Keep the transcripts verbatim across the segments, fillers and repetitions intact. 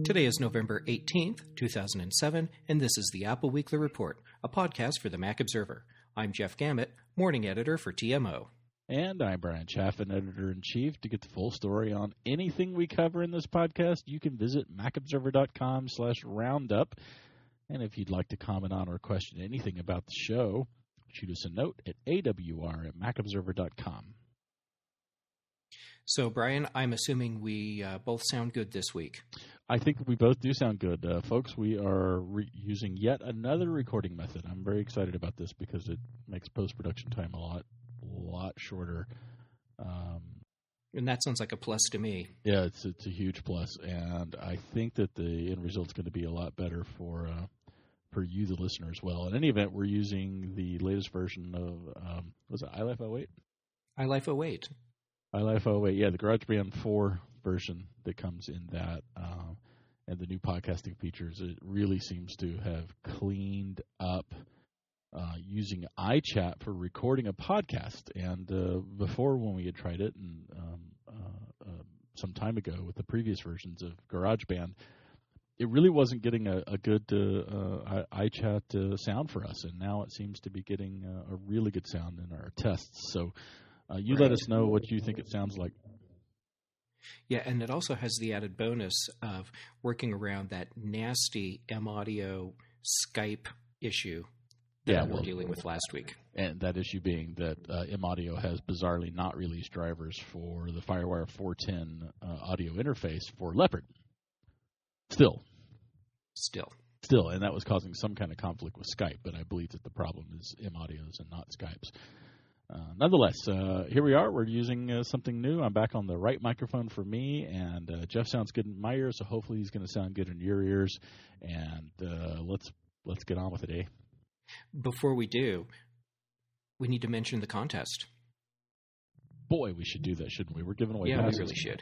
Today is November eighteenth, two thousand seven, and this is the Apple Weekly Report, a podcast for the Mac Observer. I'm Jeff Gamet, morning editor for T M O. And I'm Brian Chaffin, editor-in-chief. To get the full story on anything we cover in this podcast, you can visit macobserver.com slash roundup. And if you'd like to comment on or question anything about the show, shoot us a note at awr at macobserver dot com. So, Brian, I'm assuming we uh, both sound good this week. I think we both do sound good. Uh, folks, we are re- using yet another recording method. I'm very excited about this because it makes post-production time a lot, lot shorter. Um, and that sounds like a plus to me. Yeah, it's it's a huge plus, and I think that the end result's going to be a lot better for uh, for you, the listener, as well. In any event, we're using the latest version of, um, was it iLife oh eight? iLife oh eight. iLife oh eight, yeah, the GarageBand four version that comes in that, um, and the new podcasting features. It really seems to have cleaned up uh, using iChat for recording a podcast. And uh, before, when we had tried it, and um, uh, uh, some time ago with the previous versions of GarageBand, it really wasn't getting a, a good uh, uh, iChat uh, sound for us. And now it seems to be getting uh, a really good sound in our tests. So uh, you right. let us know what you think it sounds like. Yeah, and it also has the added bonus of working around that nasty M-Audio Skype issue that yeah, we were well, dealing with last week. And that issue being that uh, M-Audio has bizarrely not released drivers for the FireWire four ten uh, audio interface for Leopard. Still. Still. Still, and that was causing some kind of conflict with Skype, but I believe that the problem is M-Audio's and not Skype's. Uh, nonetheless, uh, here we are. We're using uh, something new. I'm back on the right microphone for me, and uh, Jeff sounds good in my ears, so hopefully he's going to sound good in your ears. And uh, let's let's get on with it, eh? Before we do, we need to mention the contest. Boy, we should do that, shouldn't we? We're giving away yeah, passes. we really should.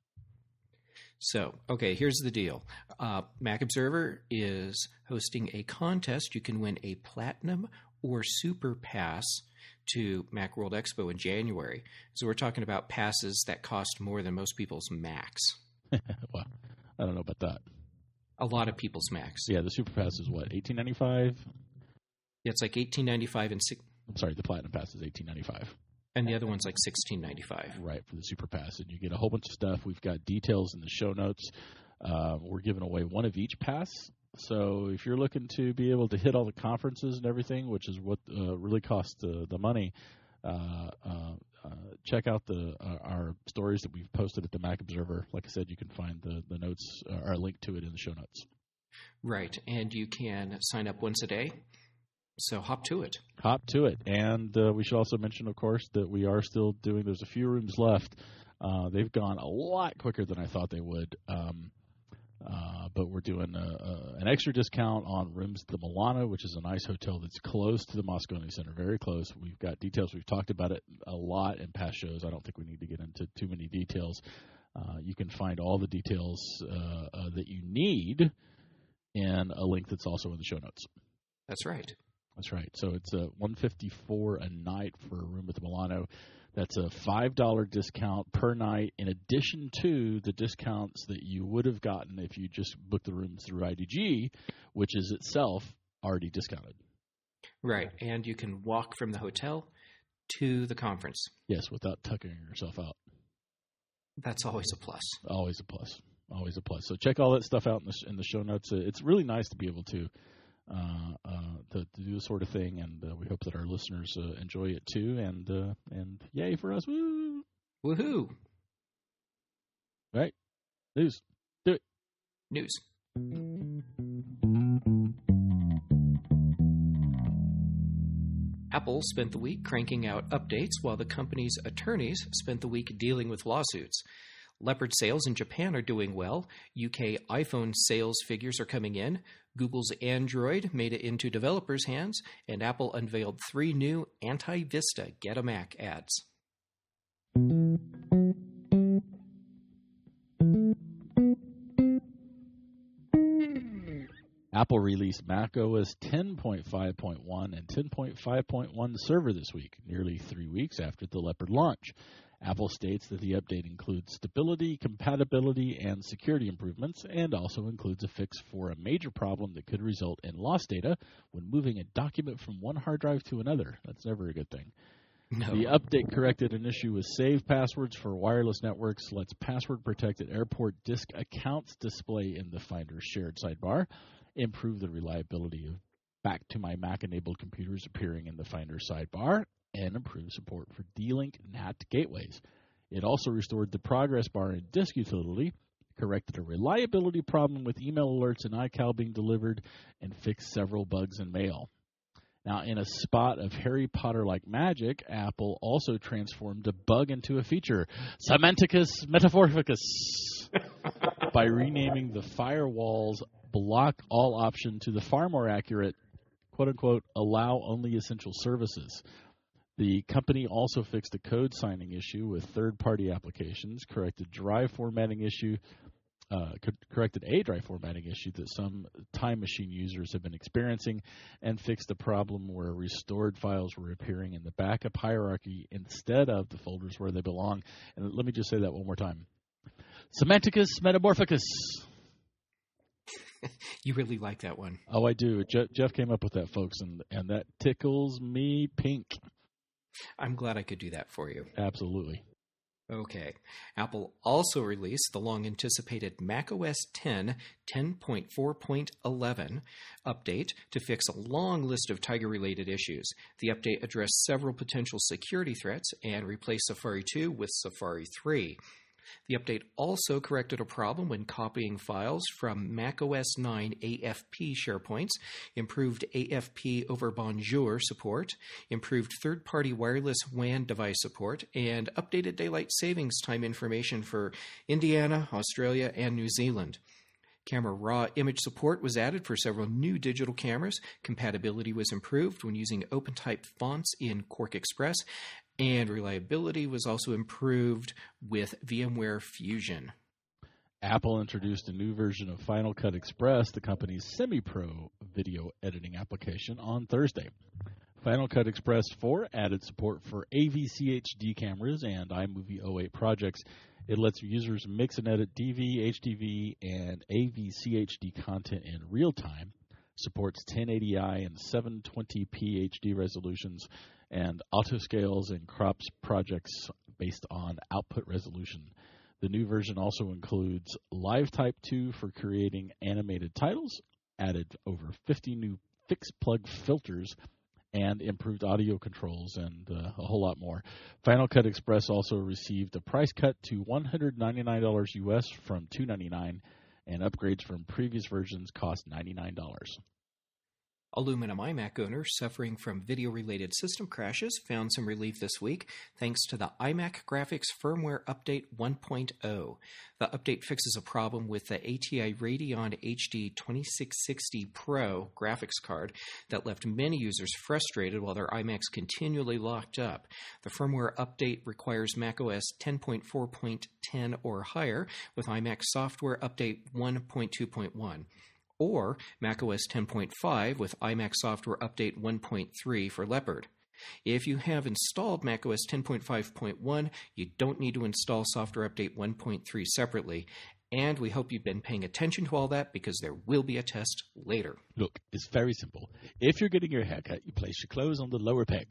So, okay, here's the deal. Uh, Mac Observer is hosting a contest. You can win a Platinum or Super Pass to Macworld Expo in January. So we're talking about passes that cost more than most people's Macs. Well, I don't know about that. A lot of people's Macs. Yeah, the Super Pass is what, eighteen ninety-five? Yeah, it's like eighteen ninety-five and six. I'm sorry, the Platinum Pass is eighteen ninety-five. And the other one's like sixteen ninety-five. Right, for the Super Pass. And you get a whole bunch of stuff. We've got details in the show notes. Uh, we're giving away one of each pass. So if you're looking to be able to hit all the conferences and everything, which is what uh, really costs the, the money, uh, uh, uh, check out the uh, our stories that we've posted at the Mac Observer. Like I said, you can find the, the notes uh, or a link to it in the show notes. Right, and you can sign up once a day. So hop to it. Hop to it. And uh, we should also mention, of course, that we are still doing, there's a few rooms left. Uh, they've gone a lot quicker than I thought they would. Um, uh, but we're doing a, a, an extra discount on rooms at the Milano, which is a nice hotel that's close to the Moscone Center, very close. We've got details. We've talked about it a lot in past shows. I don't think we need to get into too many details. Uh, you can find all the details uh, uh, that you need in a link that's also in the show notes. That's right. That's right. So it's a one hundred fifty-four dollars a night for a room at the Milano. That's a five dollars discount per night in addition to the discounts that you would have gotten if you just booked the rooms through I D G, which is itself already discounted. Right. And you can walk from the hotel to the conference. Yes, without tucking yourself out. That's always a plus. Always a plus. Always a plus. So check all that stuff out in the, in the show notes. It's really nice to be able to Uh, uh, to, to do this sort of thing, and uh, we hope that our listeners uh, enjoy it too. And uh, and yay for us! Woo! Woohoo! Right? News. Do it. News. Apple spent the week cranking out updates while the company's attorneys spent the week dealing with lawsuits. Leopard sales in Japan are doing well. U K iPhone sales figures are coming in. Google's Android made it into developers' hands. And Apple unveiled three new anti-Vista Get a Mac ads. Apple released macOS ten point five point one and ten point five point one server this week, nearly three weeks after the Leopard launch. Apple states that the update includes stability, compatibility, and security improvements, and also includes a fix for a major problem that could result in lost data when moving a document from one hard drive to another. That's never a good thing. No. The update corrected an issue with saved passwords for wireless networks, lets password-protected airport disk accounts display in the Finder shared sidebar, improve the reliability of Back to My Mac-enabled computers appearing in the Finder sidebar, and improve support for D-Link N A T gateways. It also restored the progress bar in Disk Utility, corrected a reliability problem with email alerts and iCal being delivered, and fixed several bugs in Mail. Now, in a spot of Harry Potter-like magic, Apple also transformed a bug into a feature, Semanticus Metaphoricus, by renaming the firewall's block all option to the far more accurate, quote-unquote, allow only essential services. The company also fixed a code signing issue with third-party applications, corrected drive formatting issue, uh, co- corrected a drive formatting issue that some Time Machine users have been experiencing, and fixed a problem where restored files were appearing in the backup hierarchy instead of the folders where they belong. And let me just say that one more time. Semanticus Metamorphicus. You really like that one. Oh, I do. Je- Jeff came up with that, folks, and, and that tickles me pink. I'm glad I could do that for you. Absolutely. Okay. Apple also released the long-anticipated macOS ten ten point four point eleven update to fix a long list of Tiger-related issues. The update addressed several potential security threats and replaced Safari two with Safari three. The update also corrected a problem when copying files from macOS nine A F P SharePoints, improved A F P over Bonjour support, improved third-party wireless W A N device support, and updated daylight savings time information for Indiana, Australia, and New Zealand. Camera raw image support was added for several new digital cameras. Compatibility was improved when using OpenType fonts in QuarkXPress, and reliability was also improved with VMware Fusion. Apple introduced a new version of Final Cut Express, the company's semi-pro video editing application, on Thursday. Final Cut Express four added support for A V C H D cameras and iMovie oh eight projects. It lets users mix and edit D V, H D V, and A V C H D content in real time, supports ten eighty i and seven twenty p H D resolutions, and autoscales and crops projects based on output resolution. The new version also includes LiveType two for creating animated titles, added over fifty new fixed plug filters, and improved audio controls, and uh, a whole lot more. Final Cut Express also received a price cut to one hundred ninety-nine dollars U S from two hundred ninety-nine dollars, and upgrades from previous versions cost ninety-nine dollars. Aluminum iMac owners suffering from video-related system crashes found some relief this week thanks to the iMac Graphics Firmware Update one point oh. The update fixes a problem with the A T I Radeon H D twenty-six sixty Pro graphics card that left many users frustrated while their iMacs continually locked up. The firmware update requires macOS ten point four point ten or higher with iMac Software Update one point two point one. Or macOS ten point five with iMac Software Update one point three for Leopard. If you have installed macOS ten point five point one, you don't need to install Software Update one point three separately. And we hope you've been paying attention to all that because there will be a test later. Look, it's very simple. If you're getting your haircut, you place your clothes on the lower peg.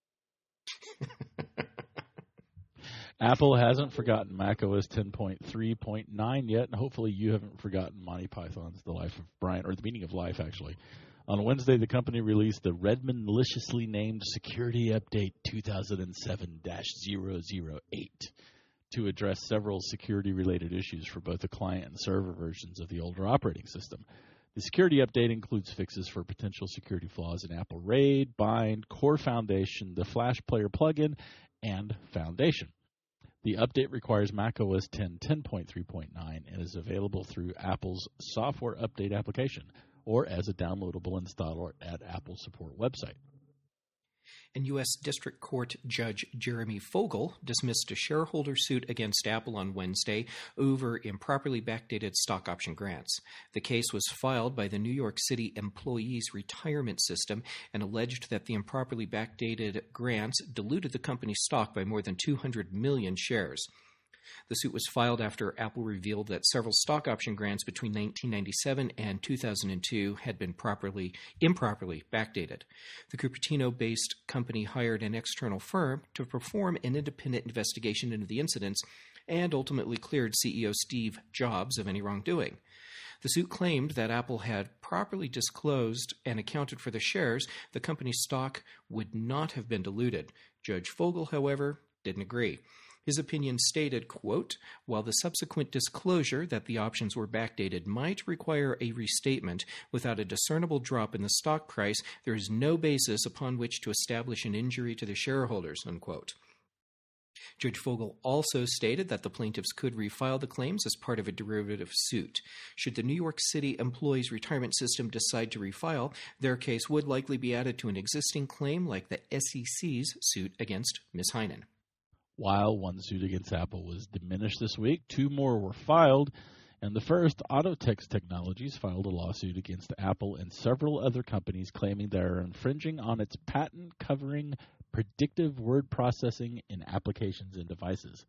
Apple hasn't forgotten macOS ten point three point nine yet, and hopefully you haven't forgotten Monty Python's The Life of Brian, or The Meaning of Life, actually. On Wednesday, the company released the Redmond maliciously named Security Update two thousand seven dash zero zero eight to address several security-related issues for both the client and server versions of the older operating system. The security update includes fixes for potential security flaws in Apple RAID, Bind, Core Foundation, the Flash Player plugin, and Foundation. The update requires macOS ten ten point three point nine and is available through Apple's Software Update application or as a downloadable installer at Apple's support website. and U S District Court Judge Jeremy Fogel dismissed a shareholder suit against Apple on Wednesday over improperly backdated stock option grants. The case was filed by the New York City Employees Retirement System and alleged that the improperly backdated grants diluted the company's stock by more than two hundred million shares. The suit was filed after Apple revealed that several stock option grants between nineteen ninety-seven and two thousand two had been properly, improperly backdated. The Cupertino-based company hired an external firm to perform an independent investigation into the incidents and ultimately cleared C E O Steve Jobs of any wrongdoing. The suit claimed that Apple had properly disclosed and accounted for the shares. The company's stock would not have been diluted. Judge Fogel, however, didn't agree. His opinion stated, quote, "While the subsequent disclosure that the options were backdated might require a restatement without a discernible drop in the stock price, there is no basis upon which to establish an injury to the shareholders," unquote. Judge Fogel also stated that the plaintiffs could refile the claims as part of a derivative suit. Should the New York City Employees Retirement System decide to refile, their case would likely be added to an existing claim like the S E C's suit against Miz Heinen. While one suit against Apple was diminished this week, two more were filed, and the first, Autotext Technologies, filed a lawsuit against Apple and several other companies claiming they are infringing on its patent covering predictive word processing in applications and devices.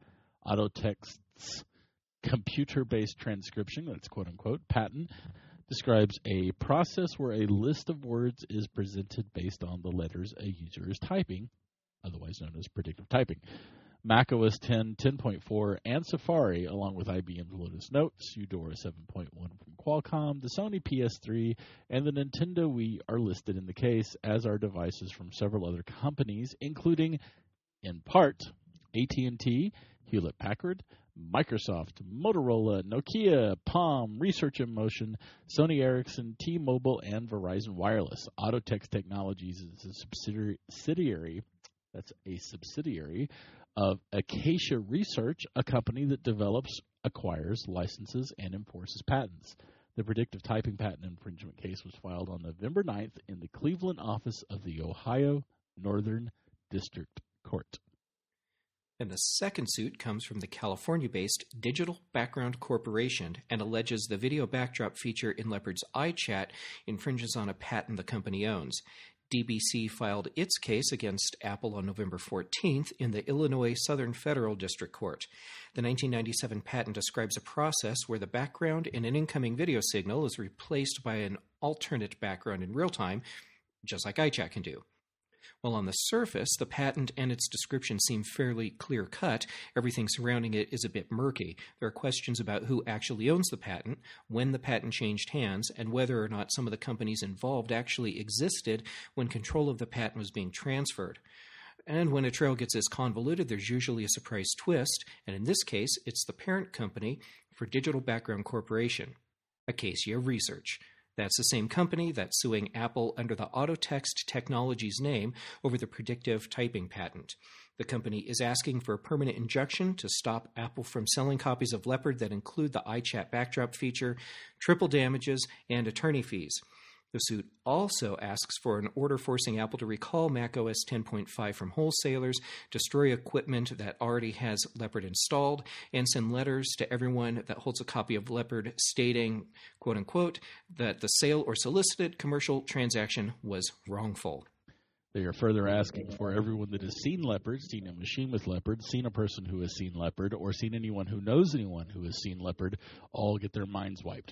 Autotext's computer-based transcription, that's quote-unquote, patent, describes a process where a list of words is presented based on the letters a user is typing, otherwise known as predictive typing. macOS ten, ten point four, and Safari, along with I B M's Lotus Notes, Eudora seven point one from Qualcomm, the Sony P S three, and the Nintendo Wii are listed in the case, as are devices from several other companies, including, in part, A T and T, Hewlett-Packard, Microsoft, Motorola, Nokia, Palm, Research in Motion, Sony Ericsson, T-Mobile, and Verizon Wireless. Autotext Technologies is a subsidiary, that's a subsidiary of Acacia Research, a company that develops, acquires, licenses, and enforces patents. The predictive typing patent infringement case was filed on November ninth in the Cleveland office of the Ohio Northern District Court. And the second suit comes from the California-based Digital Background Corporation and alleges the video backdrop feature in Leopard's iChat infringes on a patent the company owns. D B C filed its case against Apple on November fourteenth in the Illinois Southern Federal District Court. The nineteen ninety-seven patent describes a process where the background in an incoming video signal is replaced by an alternate background in real time, just like iChat can do. While on the surface, the patent and its description seem fairly clear-cut, everything surrounding it is a bit murky. There are questions about who actually owns the patent, when the patent changed hands, and whether or not some of the companies involved actually existed when control of the patent was being transferred. And when a trail gets this convoluted, there's usually a surprise twist, and in this case, it's the parent company for Digital Background Corporation, Acacia Research. That's the same company that's suing Apple under the Autotext Technologies name over the predictive typing patent. The company is asking for a permanent injunction to stop Apple from selling copies of Leopard that include the iChat backdrop feature, triple damages, and attorney fees. The suit also asks for an order forcing Apple to recall macOS ten point five from wholesalers, destroy equipment that already has Leopard installed, and send letters to everyone that holds a copy of Leopard stating, quote-unquote, that the sale or solicited commercial transaction was wrongful. They are further asking for everyone that has seen Leopard, seen a machine with Leopard, seen a person who has seen Leopard, or seen anyone who knows anyone who has seen Leopard, all get their minds wiped.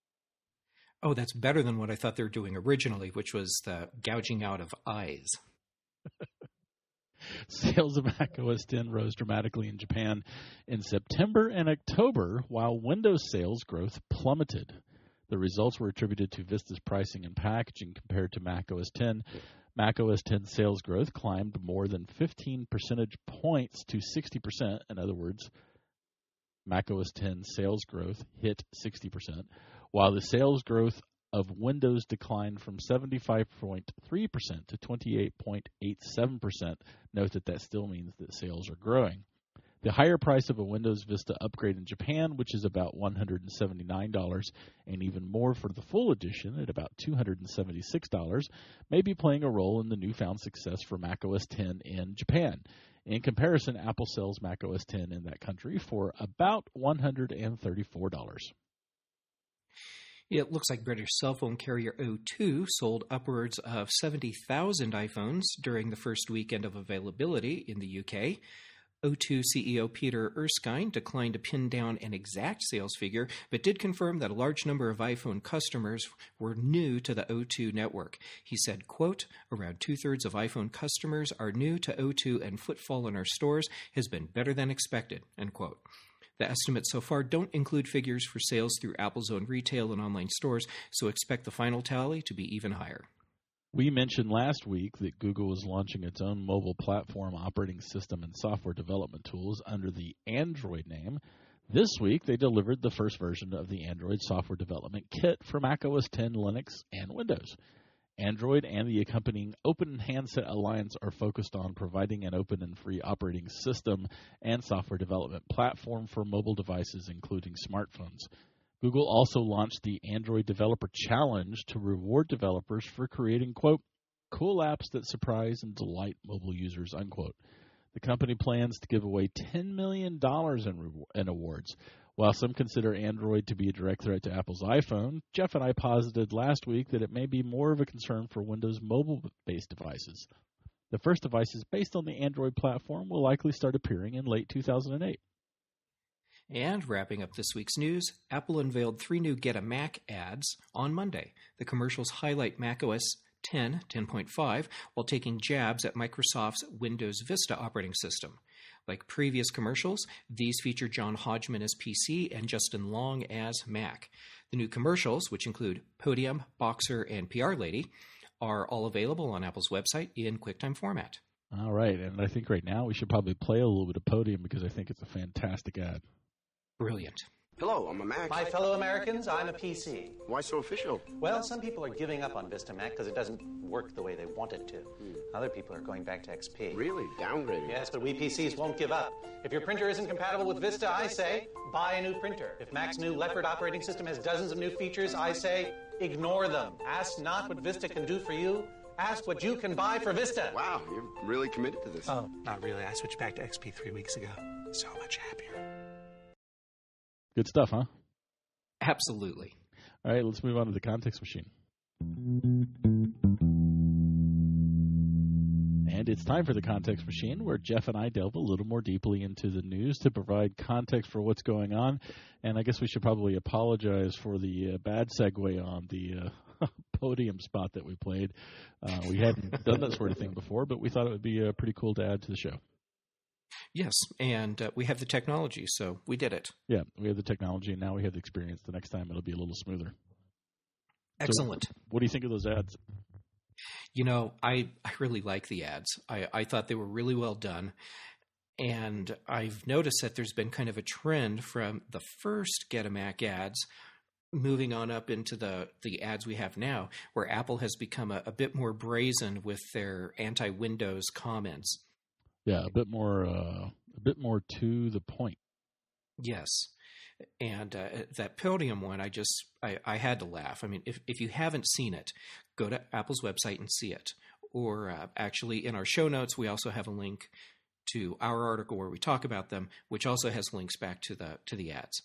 Oh, that's better than what I thought they were doing originally, which was the gouging out of eyes. Sales of macOS ten rose dramatically in Japan in September and October, while Windows sales growth plummeted. The results were attributed to Vista's pricing and packaging compared to macOS ten. macOS ten sales growth climbed more than fifteen percentage points to sixty percent. In other words, macOS ten sales growth hit sixty percent, while the sales growth of Windows declined from seventy-five point three percent to twenty-eight point eight seven percent. Note that that still means that sales are growing. The higher price of a Windows Vista upgrade in Japan, which is about one hundred seventy-nine dollars, and even more for the full edition at about two hundred seventy-six dollars, may be playing a role in the newfound success for macOS ten in Japan. In comparison, Apple sells macOS ten in that country for about one hundred thirty-four dollars. It looks like British cell phone carrier O two sold upwards of seventy thousand iPhones during the first weekend of availability in the U K. O two C E O Peter Erskine declined to pin down an exact sales figure, but did confirm that a large number of iPhone customers were new to the O two network. He said, quote, around two-thirds of iPhone customers are new to O two, and footfall in our stores has been better than expected, end quote. The estimates so far don't include figures for sales through Apple's own retail and online stores, so expect the final tally to be even higher. We mentioned last week that Google was launching its own mobile platform operating system and software development tools under the Android name. This week, they delivered the first version of the Android software development kit for macOS ten, Linux, and Windows. Android and the accompanying Open Handset Alliance are focused on providing an open and free operating system and software development platform for mobile devices, including smartphones. Google also launched the Android Developer Challenge to reward developers for creating, quote, cool apps that surprise and delight mobile users, unquote. The company plans to give away ten million dollars in, re- in awards. While some consider Android to be a direct threat to Apple's iPhone, Jeff and I posited last week that it may be more of a concern for Windows mobile-based devices. The first devices based on the Android platform will likely start appearing in late two thousand eight. And wrapping up this week's news, Apple unveiled three new Get a Mac ads on Monday. The commercials highlight macOS ten, ten point five, while taking jabs at Microsoft's Windows Vista operating system. Like previous commercials, these feature John Hodgman as P C and Justin Long as Mac. The new commercials, which include Podium, Boxer, and P R Lady, are all available on Apple's website in QuickTime format. All right, and I think right now we should probably play a little bit of Podium because I think it's a fantastic ad. Brilliant. Hello, I'm a Mac. My fellow Americans, I'm a P C. Why so official? Well, some people are giving up on Vista Mac because it doesn't work the way they want it to. Hmm. Other people are going back to X P. Really? Downgrading? Yes, but we P Cs won't give up. If your printer isn't compatible with Vista, I say, buy a new printer. If Mac's new Leopard operating system has dozens of new features, I say, ignore them. Ask not what Vista can do for you. Ask what you can buy for Vista. Wow, you're really committed to this. Oh, not really. I switched back to X P three weeks ago. So much happier. Good stuff, huh? Absolutely. All right, let's move on to the context machine. And it's time for the context machine, where Jeff and I delve a little more deeply into the news to provide context for what's going on. And I guess we should probably apologize for the uh, bad segue on the uh, Podium spot that we played. Uh, we hadn't done that sort of thing before, but we thought it would be uh, pretty cool to add to the show. Yes, and uh, we have the technology, so we did it. Yeah, we have the technology, and now we have the experience. The next time it'll be a little smoother. Excellent. So, what do you think of those ads? You know, I, I really like the ads. I, I thought they were really well done. And I've noticed that there's been kind of a trend from the first Get a Mac ads moving on up into the, the ads we have now, where Apple has become a, a bit more brazen with their anti-Windows comments. Yeah, a bit more, uh, a bit more to the point. Yes, and uh, that Podium one, I just, I, I had to laugh. I mean, if if you haven't seen it, go to Apple's website and see it. Or uh, actually, in our show notes, we also have a link to our article where we talk about them, which also has links back to the to the ads.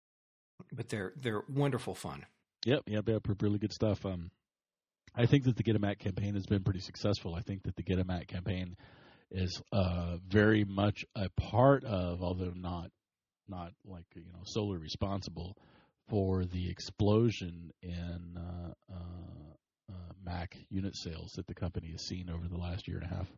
But they're they're wonderful fun. Yep, yep, yep, really good stuff. Um, I think that the Get a Mac campaign has been pretty successful. I think that the Get a Mac campaign is uh, very much a part of, although not not like you know solely responsible for the explosion in uh, uh, uh, Mac unit sales that the company has seen over the last year and a half.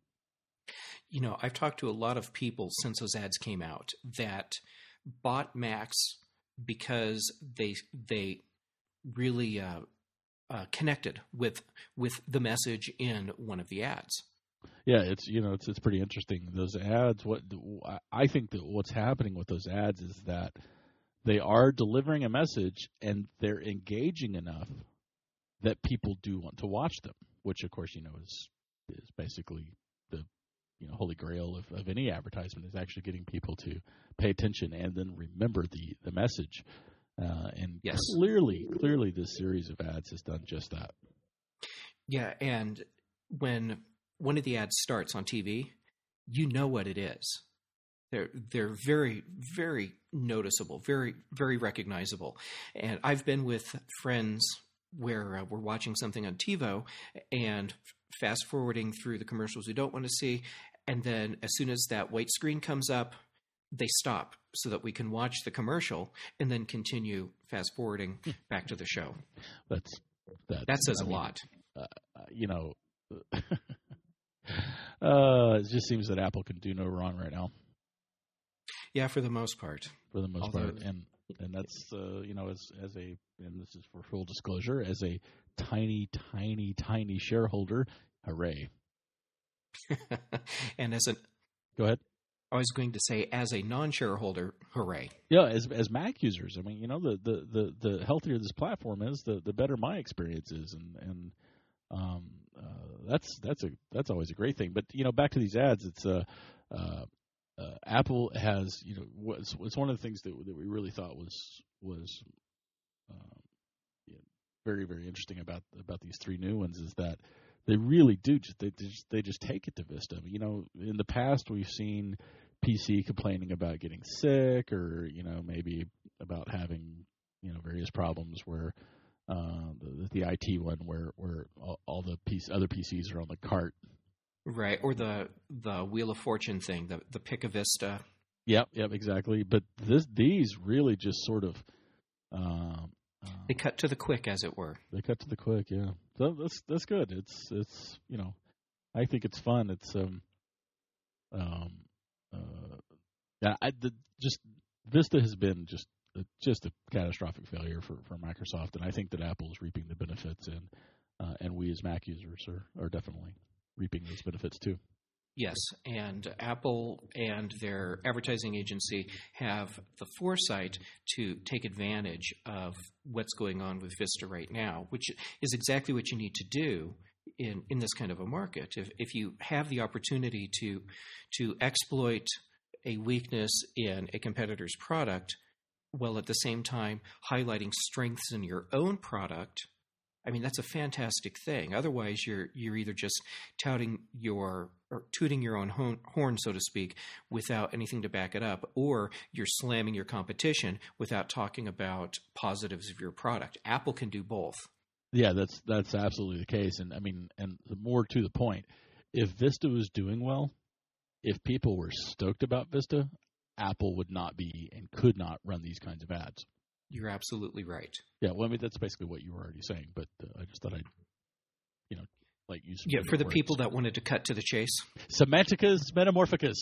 You know, I've talked to a lot of people since those ads came out that bought Macs because they they really uh, uh, connected with with the message in one of the ads. Yeah, it's you know it's it's pretty interesting. Those ads, what I think that what's happening with those ads is that they are delivering a message and they're engaging enough that people do want to watch them, which of course you know is is basically the you know holy grail of, of any advertisement is actually getting people to pay attention and then remember the the message. Uh, and yes. clearly, clearly, this series of ads has done just that. Yeah, and when one of the ads starts on T V, you know what it is. They're they're very, very noticeable, very, very recognizable. And I've been with friends where uh, we're watching something on TiVo and fast forwarding through the commercials we don't want to see, and then as soon as that white screen comes up, they stop so that we can watch the commercial and then continue fast forwarding back to the show. That's, that's that says I a mean, lot. Uh, you know, uh, it just seems that Apple can do no wrong right now. Yeah, for the most part. For the most Although, part, and and that's uh, you know as as a and this is for full disclosure, as a tiny, tiny, tiny shareholder, hooray! And as a go ahead. I was going to say, as a non-shareholder, hooray! Yeah, as as Mac users, I mean, you know, the the, the, the healthier this platform is, the, the better my experience is, and and um, uh, that's that's a that's always a great thing. But you know, back to these ads, it's uh, uh, uh, Apple has you know what's it's one of the things that that we really thought was was uh, you know, very very interesting about about these three new ones is that they really do just they just they just take it to Vista. You know, in the past we've seen P C complaining about getting sick, or you know maybe about having you know various problems where uh, the, the I T one where where all, all the piece, other P Cs are on the cart, right? Or the the Wheel of Fortune thing, the the Pick a Vista. Yep, yep, exactly. But this these really just sort of um, uh, they cut to the quick, as it were. They cut to the quick, yeah. So that's that's good. It's it's you know, I think it's fun. It's um um. Uh, yeah, I, the, just Vista has been just just a catastrophic failure for, for Microsoft, and I think that Apple is reaping the benefits, and uh, and we as Mac users are, are definitely reaping those benefits too. Yes, and Apple and their advertising agency have the foresight to take advantage of what's going on with Vista right now, which is exactly what you need to do in, in this kind of a market. If if you have the opportunity to to exploit a weakness in a competitor's product, while at the same time highlighting strengths in your own product, I mean, that's a fantastic thing. Otherwise, you're you're either just touting your or tooting your own horn, so to speak, without anything to back it up, or you're slamming your competition without talking about positives of your product. Apple can do both. Yeah, that's that's absolutely the case. And I mean, and more to the point, if Vista was doing well, if people were stoked about Vista, Apple would not be and could not run these kinds of ads. You're absolutely right. Yeah, well, I mean, that's basically what you were already saying, but uh, I just thought I'd, you know, like use some Yeah, for the words. people that wanted to cut to the chase. Semanticus Metamorphicus.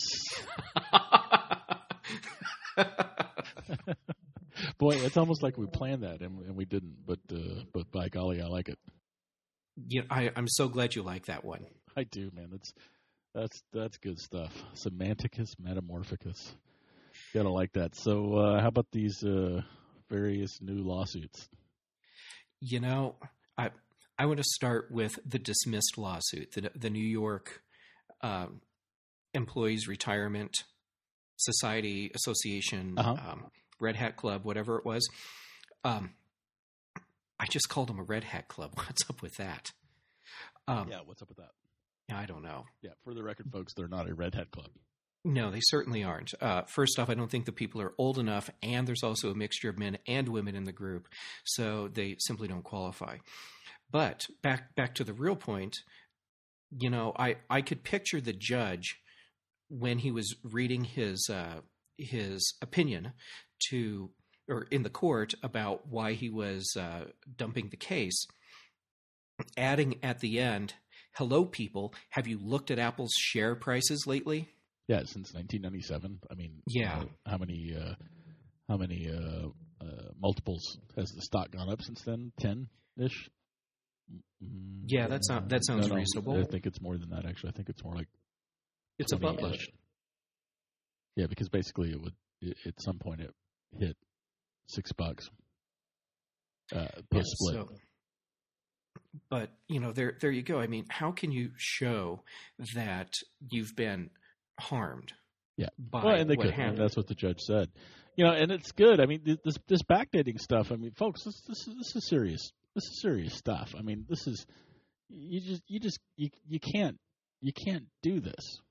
Boy, it's almost like we planned that and, and we didn't, but uh, but by golly, I like it. Yeah, I, I'm so glad you like that one. I do, man. That's that's that's good stuff. Semanticus Metamorphicus. Gotta like that. So, uh, how about these uh, various new lawsuits? You know, I I want to start with the dismissed lawsuit, the the New York um, Employees Retirement Society Association, uh-huh. um, Red Hat Club, whatever it was. Um, I just called them a Red Hat Club. What's up with that? Um, yeah, what's up with that? I don't know. Yeah, for the record, folks, they're not a Red Hat Club. No, they certainly aren't. Uh, first off, I don't think the people are old enough, and there's also a mixture of men and women in the group, so they simply don't qualify. But back back to the real point, you know, I, I could picture the judge when he was reading his uh, his opinion to or in the court about why he was uh, dumping the case, adding at the end, "Hello, people. Have you looked at Apple's share prices lately?" Yeah, since nineteen ninety-seven. I mean, yeah. Uh, how many uh, how many uh, uh, multiples has the stock gone up since then? Ten-ish? Mm, yeah, that's not that sounds no, no, reasonable. I think it's more than that. Actually, I think it's more like it's a buttload. Yeah, because basically it would it, at some point it hit six bucks uh, post split. Yeah, so, but you know, there there you go. I mean, how can you show that you've been harmed? Yeah, by well, and they what could, happened? and that's what the judge said. You know, and it's good. I mean, this this backdating stuff. I mean, folks, this this is, this is serious. This is serious stuff. I mean, this is you just you just you you can't you can't do this.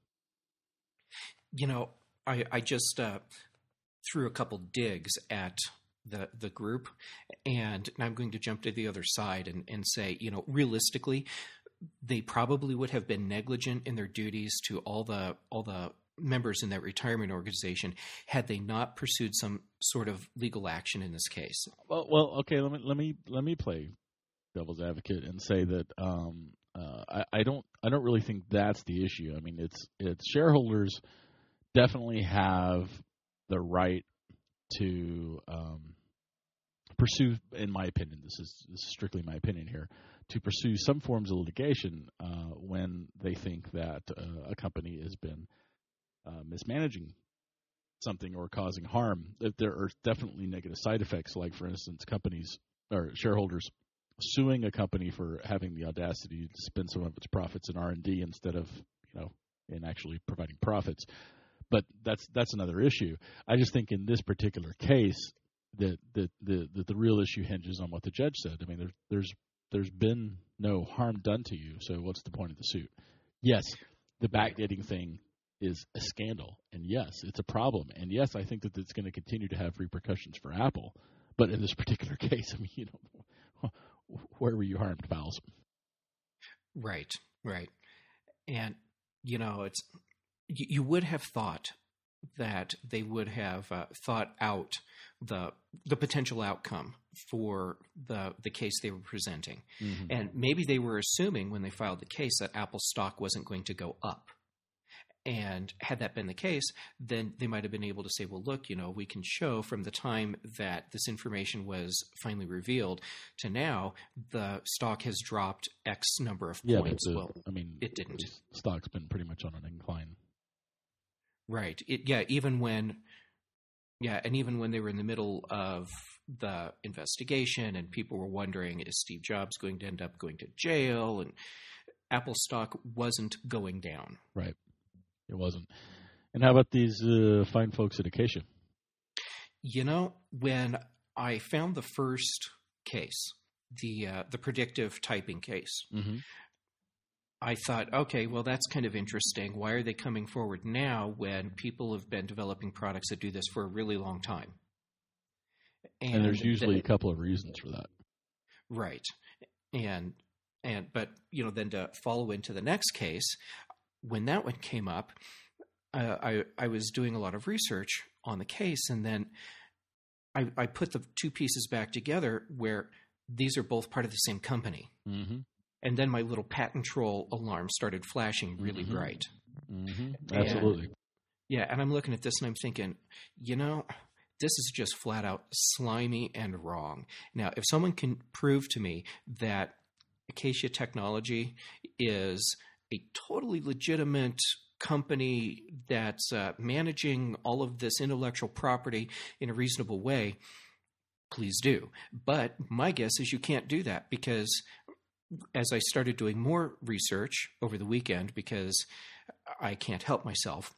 You know, I I just uh, threw a couple digs at the the group, and I'm going to jump to the other side and, and say, you know, realistically, they probably would have been negligent in their duties to all the all the members in that retirement organization had they not pursued some sort of legal action in this case. Well, well, okay. Let me let me let me play devil's advocate and say that um, uh, I, I don't I don't really think that's the issue. I mean, it's it's shareholders definitely have the right to um, pursue, in my opinion, this is, this is strictly my opinion here, to pursue some forms of litigation uh, when they think that uh, a company has been uh, mismanaging something or causing harm. If there are definitely negative side effects, like, for instance, companies or shareholders suing a company for having the audacity to spend some of its profits in R and D instead of, you know, in actually providing profits. But that's that's another issue. I just think in this particular case that the the, the, the real issue hinges on what the judge said. I mean, there, there's there's been no harm done to you, so what's the point of the suit? Yes, the backdating thing is a scandal, and yes, it's a problem, and yes, I think that it's going to continue to have repercussions for Apple. But in this particular case, I mean, you know, where were you harmed, pals? Right, right, and you know, it's. You would have thought that they would have uh, thought out the the potential outcome for the the case they were presenting, mm-hmm. and maybe they were assuming when they filed the case that Apple stock wasn't going to go up. And had that been the case, then they might have been able to say, well, look, you know, we can show from the time that this information was finally revealed to now, the stock has dropped X number of yeah, points. But the, well, I mean, it didn't. The stock's been pretty much on an incline. Right. It, yeah. Even when, yeah, and even when they were in the middle of the investigation and people were wondering, is Steve Jobs going to end up going to jail? And Apple stock wasn't going down. Right. It wasn't. And how about these uh, fine folks at Acacia? You know, when I found the first case, the uh, the predictive typing case, mm-hmm. I thought, okay, well, that's kind of interesting. Why are they coming forward now when people have been developing products that do this for a really long time? And, and there's usually the, a couple of reasons for that. Right. And, and, but, you know, then to follow into the next case, when that one came up, uh, I, I was doing a lot of research on the case, and then I, I put the two pieces back together where these are both part of the same company. Mm-hmm. And then my little patent troll alarm started flashing really mm-hmm. bright. Mm-hmm. Absolutely. And, yeah, and I'm looking at this and I'm thinking, you know, this is just flat out slimy and wrong. Now, if someone can prove to me that Acacia Technology is a totally legitimate company that's uh, managing all of this intellectual property in a reasonable way, please do. But my guess is you can't do that, because as I started doing more research over the weekend, because I can't help myself,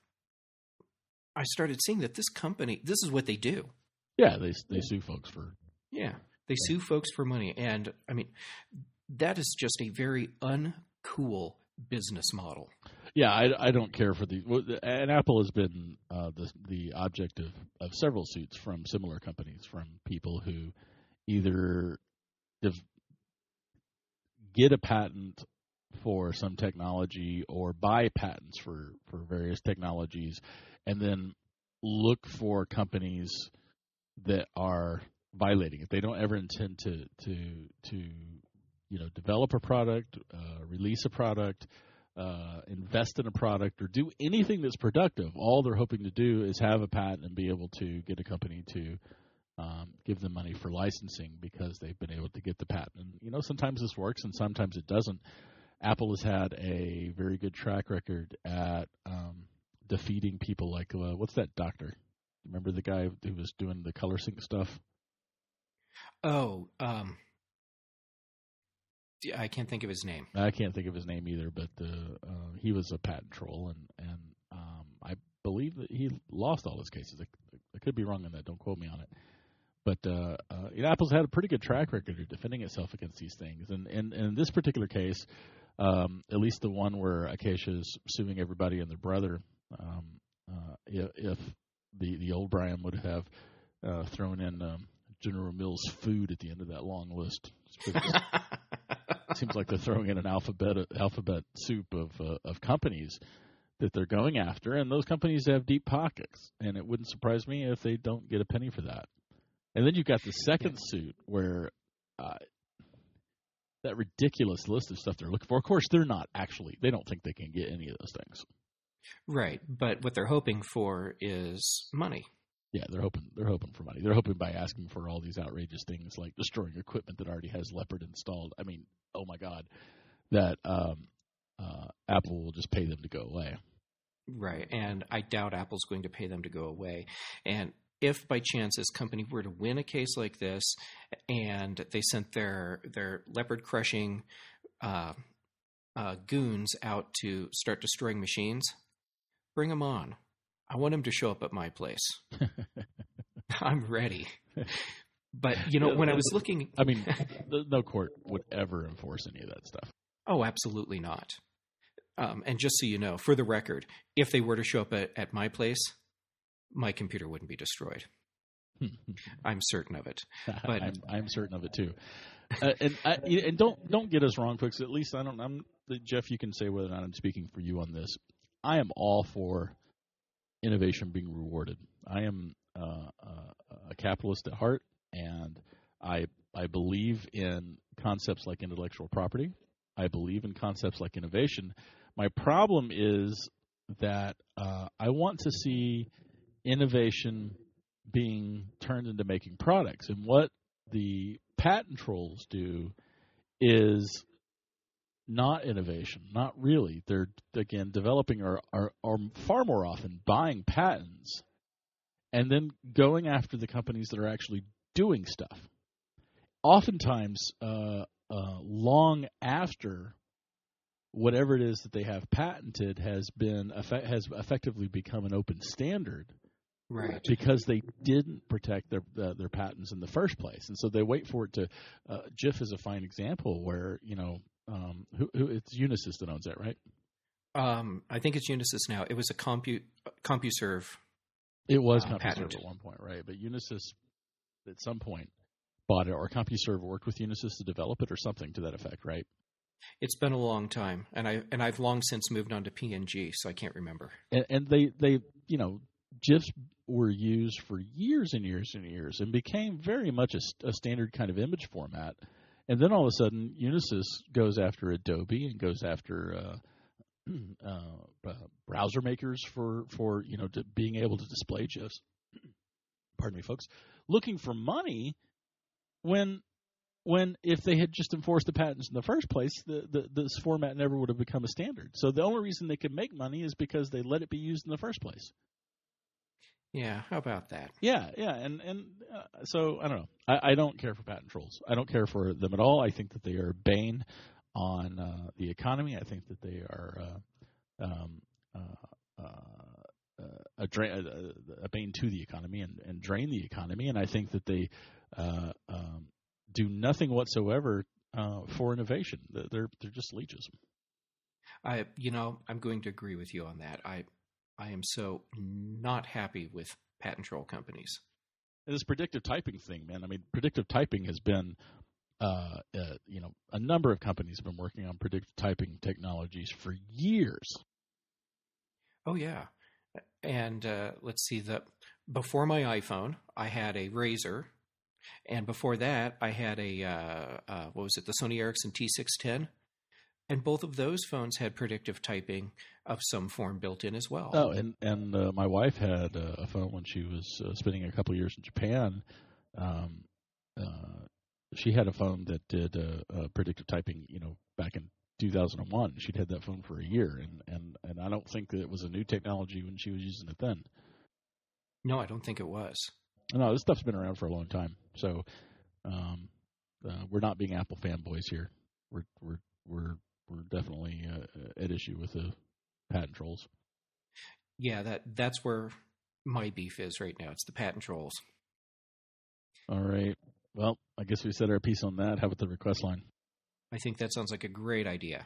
I started seeing that this company, this is what they do. Yeah, they they sue folks for... Yeah, they yeah. sue folks for money. And, I mean, that is just a very uncool business model. Yeah, I, I don't care for the... And Apple has been uh, the, the object of, of several suits from similar companies, from people who either... Div- get a patent for some technology or buy patents for, for various technologies, and then look for companies that are violating it. They don't ever intend to to to you know develop a product, uh, release a product, uh, invest in a product, or do anything that's productive. All they're hoping to do is have a patent and be able to get a company to Um, give them money for licensing because they've been able to get the patent. And, you know, sometimes this works and sometimes it doesn't. Apple has had a very good track record at um, defeating people like, uh, what's that doctor? Remember the guy who was doing the color sync stuff? Oh, um, I can't think of his name. I can't think of his name either, but uh, uh, he was a patent troll, and and um, I believe that he lost all his cases. I, I could be wrong on that. Don't quote me on it. But uh, uh, you know, Apple's had a pretty good track record of defending itself against these things, and, and, and in this particular case, um, at least the one where Acacia is suing everybody and their brother, um, uh, if, if the the old Brian would have uh, thrown in um, General Mills food at the end of that long list. It seems like they're throwing in an alphabet alphabet soup of uh, of companies that they're going after, and those companies have deep pockets, and it wouldn't surprise me if they don't get a penny for that. And then you've got the second yeah. suit where uh, that ridiculous list of stuff they're looking for. Of course, they're not actually – they don't think they can get any of those things. Right, but what they're hoping for is money. Yeah, they're hoping they're hoping for money. They're hoping by asking for all these outrageous things like destroying equipment that already has Leopard installed. I mean, oh my God, that um, uh, Apple will just pay them to go away. Right, and I doubt Apple's going to pay them to go away. And if by chance this company were to win a case like this and they sent their their leopard crushing uh, uh, goons out to start destroying machines, bring them on. I want them to show up at my place. I'm ready. But, you know, yeah, when I was looking... I mean, no court would ever enforce any of that stuff. Oh, absolutely not. Um, and just so you know, for the record, if they were to show up at, at my place, my computer wouldn't be destroyed. I'm certain of it. But I'm, I'm certain of it too. Uh, and I, and don't don't get us wrong, folks. At least I don't. I'm Jeff. You can say whether or not I'm speaking for you on this. I am all for innovation being rewarded. I am uh, uh, a capitalist at heart, and I I believe in concepts like intellectual property. I believe in concepts like innovation. My problem is that uh, I want to see innovation being turned into making products. And what the patent trolls do is not innovation, not really. They're, again, developing or are, are far more often buying patents and then going after the companies that are actually doing stuff. Oftentimes, uh, uh, long after whatever it is that they have patented has been has effectively become an open standard. Right. Because they didn't protect their uh, their patents in the first place, and so they wait for it to. Uh, Jif is a fine example where you know um, who, who it's Unisys that owns that, right? Um, I think it's Unisys now. It was a Compu CompuServe. It was uh, CompuServe patent. at one point, right? But Unisys at some point bought it, or CompuServe worked with Unisys to develop it, or something to that effect, right? It's been a long time, and I and I've long since moved on to P N G, so I can't remember. And, and they they you know. GIFs were used for years and years and years and became very much a, a standard kind of image format. And then all of a sudden, Unisys goes after Adobe and goes after uh, uh, uh, browser makers for, for you know to being able to display GIFs. Pardon me, folks. Looking for money when when if they had just enforced the patents in the first place, the, the, this format never would have become a standard. So the only reason they could make money is because they let it be used in the first place. Yeah, how about that? Yeah, yeah, and and uh, so I don't know. I, I don't care for patent trolls. I don't care for them at all. I think that they are bane on uh, the economy. I think that they are uh, um, uh, uh, a, dra- a, a bane to the economy and, and drain the economy. And I think that they uh, um, do nothing whatsoever uh, for innovation. They're they're just leeches. I, you know, I'm going to agree with you on that. I. I am so not happy with patent troll companies. This predictive typing thing, man. I mean, predictive typing has been, uh, uh, you know, a number of companies have been working on predictive typing technologies for years. Oh yeah, and uh, let's see. The before my iPhone, I had a Razr, and before that, I had a uh, uh, what was it? The Sony Ericsson T six ten. And both of those phones had predictive typing of some form built in as well. Oh, and and uh, my wife had uh, a phone when she was uh, spending a couple of years in Japan. Um, uh, she had a phone that did uh, uh, predictive typing, you know, back in two thousand one. She'd had that phone for a year, and, and, and I don't think that it was a new technology when she was using it then. No, I don't think it was. No, this stuff's been around for a long time. So um, uh, we're not being Apple fanboys here. we're we're we're we're definitely uh, at issue with the patent trolls. Yeah, that that's where my beef is right now. It's the patent trolls. All right. Well, I guess we said our piece on that. How about the request line? I think that sounds like a great idea.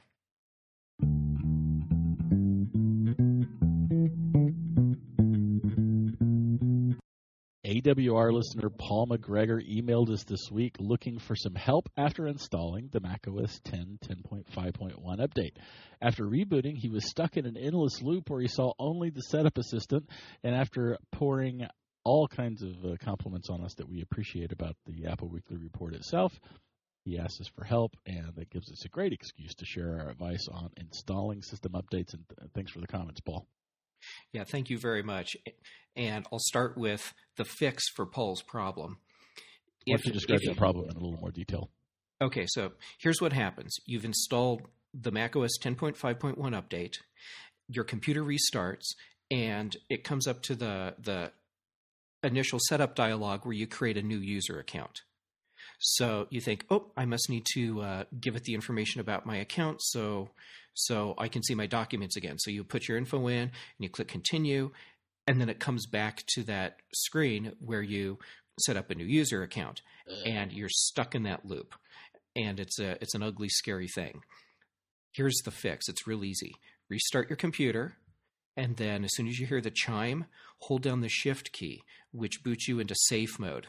A W R listener Paul McGregor emailed us this week looking for some help after installing the macOS ten ten point five point one update. After rebooting, he was stuck in an endless loop where he saw only the setup assistant, and after pouring all kinds of uh, compliments on us that we appreciate about the Apple Weekly Report itself, he asked us for help, and that gives us a great excuse to share our advice on installing system updates. And th- thanks for the comments, Paul. Yeah, thank you very much. And I'll start with the fix for Paul's problem. Why don't you describe the problem in a little more detail? Okay, so here's what happens. You've installed the macOS ten point five point one update. Your computer restarts, and it comes up to the, the initial setup dialog where you create a new user account. So you think, oh, I must need to uh, give it the information about my account so so I can see my documents again. So you put your info in, and you click continue, and then it comes back to that screen where you set up a new user account, and you're stuck in that loop. And it's a it's an ugly, scary thing. Here's the fix. It's real easy. Restart your computer, and then as soon as you hear the chime, hold down the Shift key, which boots you into safe mode.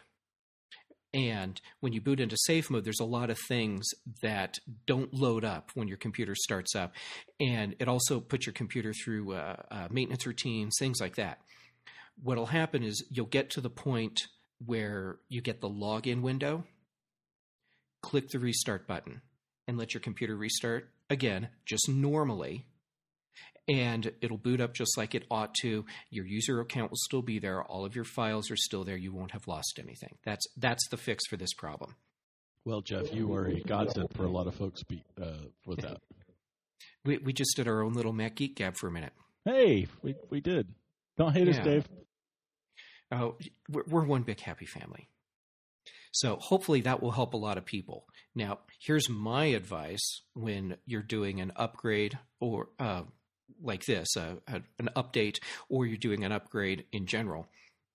And when you boot into safe mode, there's a lot of things that don't load up when your computer starts up. And it also puts your computer through uh, uh, maintenance routines, things like that. What will happen is you'll get to the point where you get the login window, click the restart button, and let your computer restart again, just normally. And it'll boot up just like it ought to. Your user account will still be there. All of your files are still there. You won't have lost anything. That's that's the fix for this problem. Well, Jeff, you are a godsend for a lot of folks be, uh, for that. We we just did our own little Mac Geek Gab for a minute. Hey, we we did. Don't hate yeah. us, Dave. Oh, we're, we're one big happy family. So hopefully that will help a lot of people. Now, here's my advice when you're doing an upgrade or uh, like this, uh, an update, or you're doing an upgrade in general.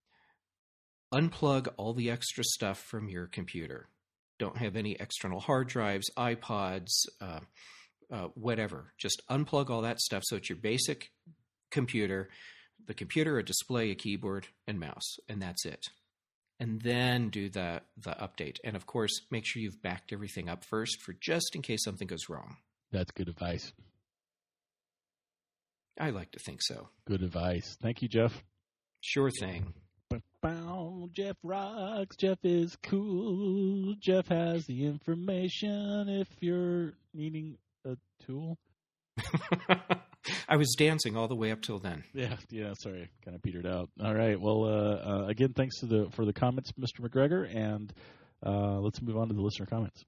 Unplug all the extra stuff from your computer. Don't have any external hard drives, iPods, uh, uh, whatever. Just unplug all that stuff so it's your basic computer, the computer, a display, a keyboard, and mouse, and that's it. And then do the, the update. And, of course, make sure you've backed everything up first for just in case something goes wrong. That's good advice. I like to think so. Good advice. Thank you, Jeff. Sure thing. Jeff rocks. Jeff is cool. Jeff has the information if you're needing a tool. I was dancing all the way up till then. Yeah, yeah. Sorry, kind of petered out. All right. Well, uh, uh, again, thanks to the for the comments, Mister McGregor, and uh, let's move on to the listener comments.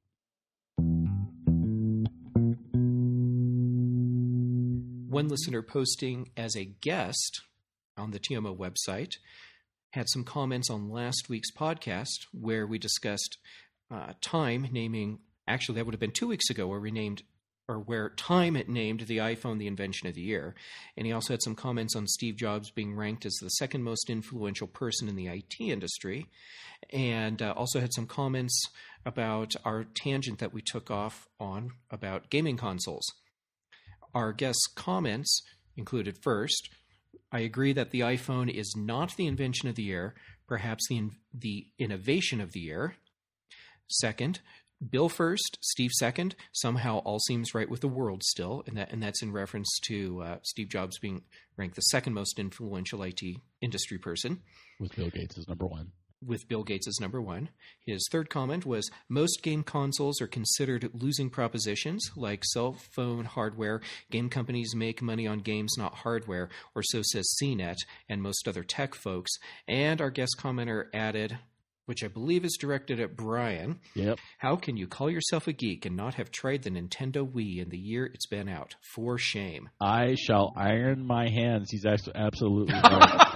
One listener posting as a guest on the T M O website had some comments on last week's podcast where we discussed uh, Time naming. Actually, that would have been two weeks ago, where we named. or where Time had named the iPhone the invention of the year. And he also had some comments on Steve Jobs being ranked as the second most influential person in the I T industry. And uh, also had some comments about our tangent that we took off on about gaming consoles. Our guest's comments included first, I agree that the iPhone is not the invention of the year, perhaps the, the innovation of the year. Second, Bill first, Steve second. Somehow all seems right with the world still, and that and that's in reference to uh, Steve Jobs being ranked the second most influential I T industry person. With Bill Gates as number one. With Bill Gates as number one. His third comment was, most game consoles are considered losing propositions, like cell phone hardware. Game companies make money on games, not hardware, or so says C net and most other tech folks. And our guest commenter added, which I believe is directed at Brian. Yep. How can you call yourself a geek and not have tried the Nintendo Wii in the year it's been out? For shame. I shall iron my hands. He's absolutely right.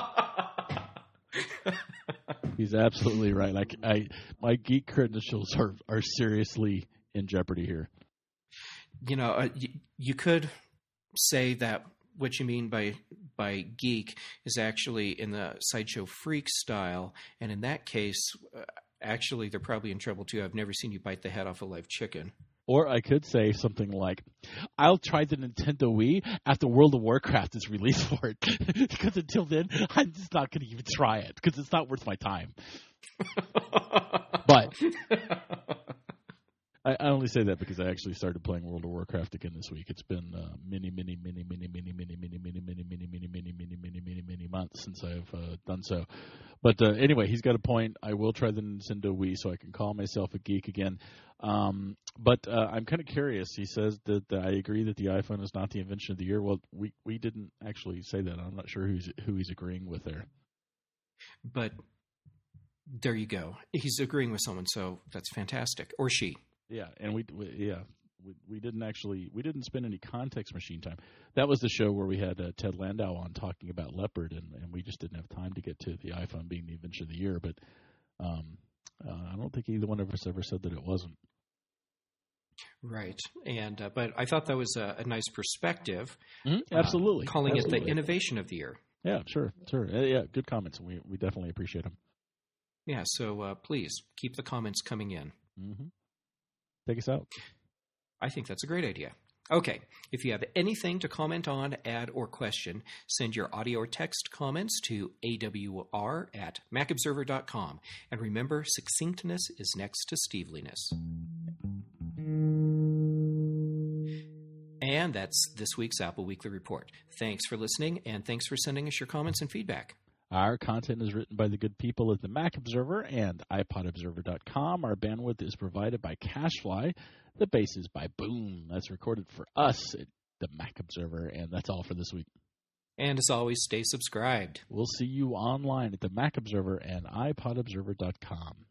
He's absolutely right. Like I, my geek credentials are, are seriously in jeopardy here. you know, uh, y- you could say that what you mean by by geek is actually in the Sideshow Freak style, and in that case, uh, actually, they're probably in trouble too. I've never seen you bite the head off a live chicken. Or I could say something like, I'll try the Nintendo Wii after World of Warcraft is released for it. Because until then, I'm just not going to even try it because it's not worth my time. But I, I only say that because I actually started playing World of Warcraft again this week. It's been uh, many, many, many, many, many, many, many, many, many, many, many, many, many, many, many, many months since I've uh, done so. But uh, anyway, he's got a point. I will try the Nintendo Wii so I can call myself a geek again. Um, but uh, I'm kind of curious. He says that uh, I agree that the iPhone is not the invention of the year. Well, we, we didn't actually say that. I'm not sure who's, who he's agreeing with there. But there you go. He's agreeing with someone, so that's fantastic. Or she. Yeah, and we, we yeah we, we didn't actually we didn't spend any context machine time. That was the show where we had uh, Ted Landau on talking about Leopard, and, and we just didn't have time to get to the iPhone being the invention of the year. But um, uh, I don't think either one of us ever said that it wasn't. Right, and uh, but I thought that was a, a nice perspective. Mm-hmm. Absolutely, uh, calling Absolutely. it the innovation of the year. Yeah, sure, sure. Uh, yeah, good comments. We we definitely appreciate them. Yeah, so uh, please keep the comments coming in. Mm-hmm. Take us out. I think that's a great idea. Okay, if you have anything to comment on, add, or question, send your audio or text comments to A W R at mac observer dot com. And remember, succinctness is next to steveliness. And that's this week's Apple Weekly Report. Thanks for listening, and thanks for sending us your comments and feedback. Our content is written by the good people at the Mac Observer and i pod observer dot com. Our bandwidth is provided by CacheFly. The bass is by Boom. That's recorded for us at the Mac Observer, and that's all for this week. And as always, stay subscribed. We'll see you online at the Mac Observer and i pod observer dot com.